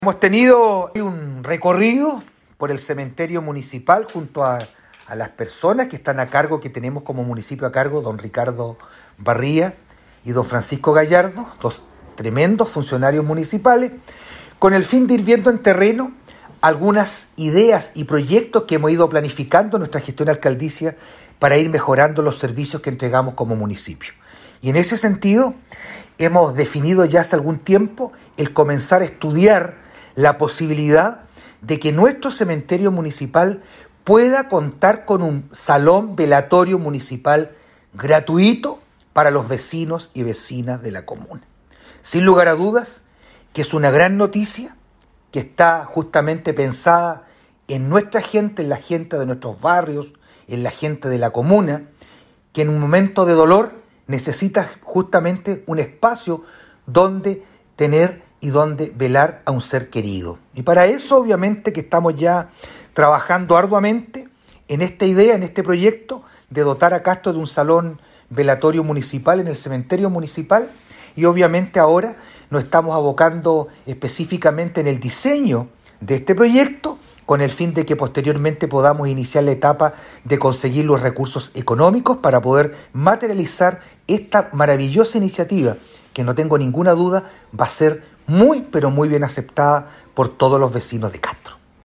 Hemos tenido un recorrido por el cementerio municipal junto a las personas que están a cargo, que tenemos como municipio a cargo, don Ricardo Barría y don Francisco Gallardo, dos tremendos funcionarios municipales, con el fin de ir viendo en terreno algunas ideas y proyectos que hemos ido planificando en nuestra gestión alcaldicia para ir mejorando los servicios que entregamos como municipio. Y en ese sentido hemos definido ya hace algún tiempo el comenzar a estudiar la posibilidad de que nuestro cementerio municipal pueda contar con un salón velatorio municipal gratuito para los vecinos y vecinas de la comuna. Sin lugar a dudas, que es una gran noticia, que está justamente pensada en nuestra gente, en la gente de nuestros barrios, en la gente de la comuna, que en un momento de dolor necesita justamente un espacio donde tener y donde velar a un ser querido. Y para eso, obviamente, que estamos ya trabajando arduamente en esta idea, en este proyecto de dotar a Castro de un salón velatorio municipal en el cementerio municipal, y obviamente ahora nos estamos abocando específicamente en el diseño de este proyecto con el fin de que posteriormente podamos iniciar la etapa de conseguir los recursos económicos para poder materializar esta maravillosa iniciativa que no tengo ninguna duda va a ser muy, pero muy bien aceptada por todos los vecinos de Castro.